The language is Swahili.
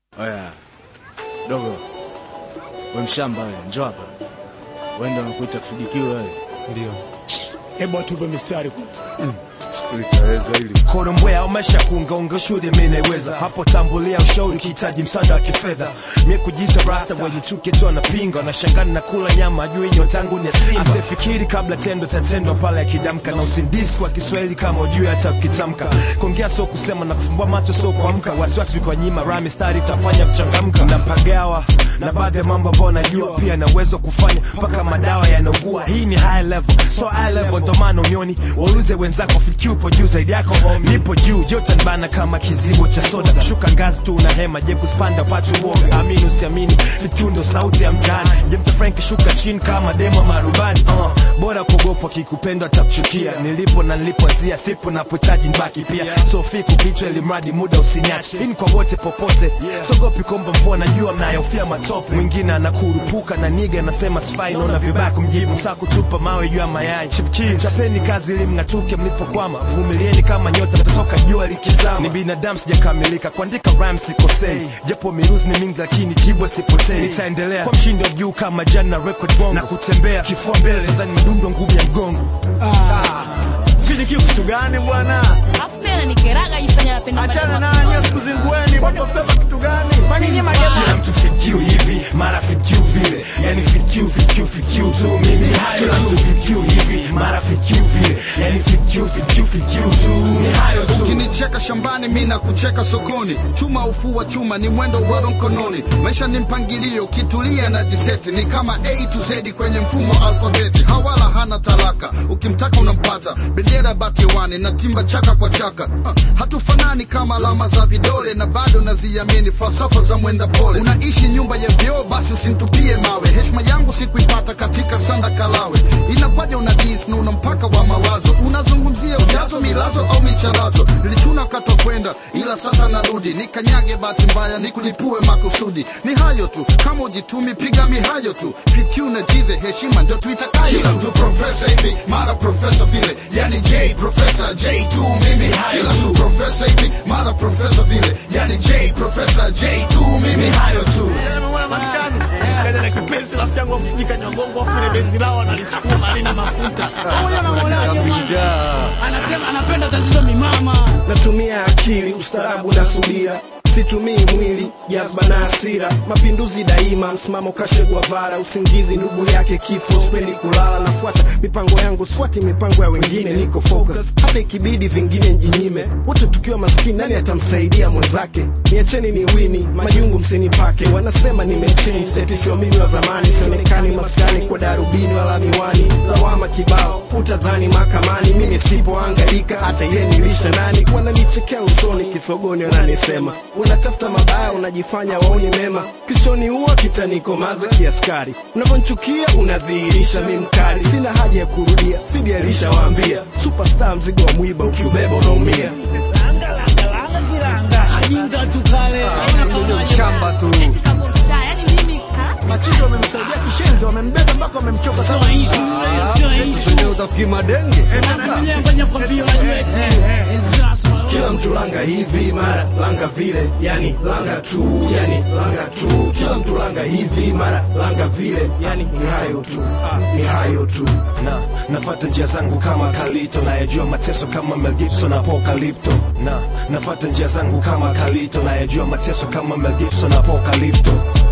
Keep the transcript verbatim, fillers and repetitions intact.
Oya dogo, wewe mshamba wewe, njoo hapa. Wewe ndio unakuita fidikiwe wewe. Ndio. Hebu atupe mistari. Mm. Litaweza hili. Korombwea umesha kuunga shule mimi naweza. Hapo tambulia ushauri ukihitaji msaada wa kifedha. Mimi kujiita rasta wenye chuki tu anapinga, na shangani na kula nyama ajui nyota yangu ni simba. Asifikiri kabla tendo tatendo pale akidamka, na usindisi kwa Kiswahili kama ujui hata ukitamka. Kuongea sio kusema na kufumbua macho sio kuamka. Wasiwasi kwa nyima rami stari utafanya mchangamka. Na mpagawa na baadhi ya mambo ambayo najua pia na uwezo kufanya mpaka madawa yanaugua. Hii ni high level, so high level ndo maana unioni. Waulize wenzako fikiri upo juu zaidi yako homie. Nipo juu, joto nibana kama kizibo cha soda. Kushuka ngazi tu una hema, je kuspanda patu uoga. Amini usiamini, fikiri ndo sauti ya mtaani. Je mta Frank shuka chini kama demo marubani. uh, Bora kugopa kikupenda atakuchukia. Nilipo na nilipoanzia sipo napochaji nibaki pia. So fiku kichwa ili mradi muda usiniache. Hii kwa wote popote, sogopi komba mvua najua mnayofia matope. Mwingine anakurupuka na niga nasema spy naona vibaya kumjibu. Saa kutupa mawe juu ya mayai. Chipkiz chapeni kazi ili mngatuke mlipokwama. Vumilieni kama nyota mtatoka jua likizama. Ni binadamu sijakamilika, kuandika rhymes sikosei. Japo miruzi ni mingi lakini jibu sipotei. Nitaendelea kwa mshindo juu kama jana record bongo. Na kutembea kifua mbele nadhani madundo ngumu ya mgongo. Ah. Sisi kiu kitu gani bwana? Afu tena nikeraga ifanya napenda. Achana na nyinyi sikuzingueni, bado feva kitu gani? Kwani nyinyi mademu? Kila mtu fikiu hivi, mara fikiu vile. Yani fikiu fikiu fikiu tu mimi hayo. Kila mtu fikiu hivi, mara fikiu vile. Yani fikiu fikiu fikiu tu ni hayo tu. Ukinicheka shambani mimi nakucheka sokoni. Chuma ufua chuma ni mwendo wa mkononi. Maisha ni mpangilio, kitulia na jiseti. Ni kama A to Z kwenye mfumo alfabeti. Hawala hana talaka, ukimtaka unampata. Bendera bati wani na timba chaka kwa chaka. uh, Hatufanani kama alama za vidole. Na bado naziamini falsafa za mwenda pole. Unaishi nyumba ya vioo basi usintupie mawe. Heshima yangu sikuipata katika sanda kalawe. Inakwaje unadis na una mpaka wa mawazo. Unazungumzia ujazo milazo au micharazo. Nilichuna kato kwenda ila sasa narudi. Nikanyage bahati mbaya nikulipue makusudi. Ni hayo tu, kama ujitumi piga mihayo tu. P Q na jize heshima ndio tuitakayo. Kila mtu professor hivi, mara professor vile. Yani J professor, J tu mimi hayo tu. Kila mtu professor hivi, mara professor vile. Yani J professor, J tu mimi hayo tu. Maskani. Kaja na kipenzi rafiki yangu afujika nyongongo afu ile benzi lao analisukuma malini mafuta. Moyo na moyo anasema anapenda tatizo ni mama. Natumia akili, ustarabu na subira. Situmii mwili, jazba na hasira. Mapinduzi daima, msimamo kashe Guevara. Usingizi ndugu yake kifo, sipendi kulala. Nafuata mipango yangu, sifuati mipango ya wengine. Niko focus, hata ikibidi vingine njinyime. Wote tukiwa maskini, nani atamsaidia mwenzake? Niacheni ni wini, majungu msinipake. Wanasema nimechange, eti sio mimi wa zamani. Sionekani maskani kwa darubini wala miwani. Lawama kibao, utadhani mahakamani. Mimi sipoangalika, hata yeye nilisha nani. Wananichekea usoni, kisogoni wananisema unatafuta mabaya, unajifanya waoni mema. Kishoni huwa kitanikomaza kiaskari. Unavyonichukia unadhihirisha mimi mkali. Sina haja ya kurudia, Fidi alishawaambia. Superstar mzigo wa mwiba, ukiubeba unaumia. Langa langa langa kiranga. Ajinga tu kale. Ndio shamba tu. Yaani mimi ka Machindo wamemsaidia kishenzi, wamembeba mpaka wamemchoka sana. sio issue hiyo, sio issue. Sio utafikiri madenge. Anafanya kwa bio ajueti. Kila mtu langa hivi, mara langa vile. Yani langa tu, yani langa tu. Kila mtu langa hivi, mara langa vile. Yani ni hayo tu, ni hayo tu. Na nafuata njia zangu kama Kalito, na yajua mateso kama Mel Gibson Apocalypto. Na nafuata njia zangu kama Kalito, na yajua mateso kama Mel Gibson Apocalypto.